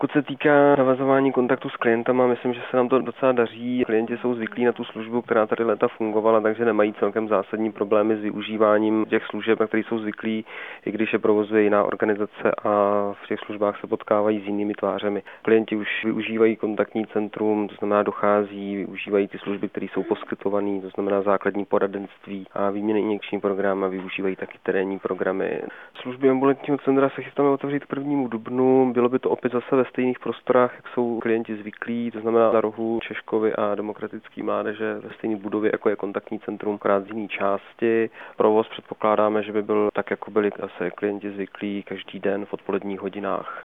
Pokud se týká navazování kontaktu s klientama, myslím, že se nám to docela daří. Klienti jsou zvyklí na tu službu, která tady léta fungovala, takže nemají celkem zásadní problémy s využíváním těch služeb, na které jsou zvyklí, i když je provozuje jiná organizace a v těch službách se potkávají s jinými tvářemi. Klienti už využívají kontaktní centrum, to znamená dochází, využívají ty služby, které jsou poskytované, to znamená základní poradenství a výměnný injekční program a využívají taky terénní programy. Služby ambulantního centra se chystáme otevřít k 1. dubnu. Bylo by to opět zase ve stejných prostorách, jak jsou klienti zvyklí, to znamená na rohu Češkovy a Demokratické mládeže ve stejné budově, jako je kontaktní centrum, akorát z jiné části. Provoz předpokládáme, že by byl tak, jako byli zase klienti zvyklí každý den v odpoledních hodinách.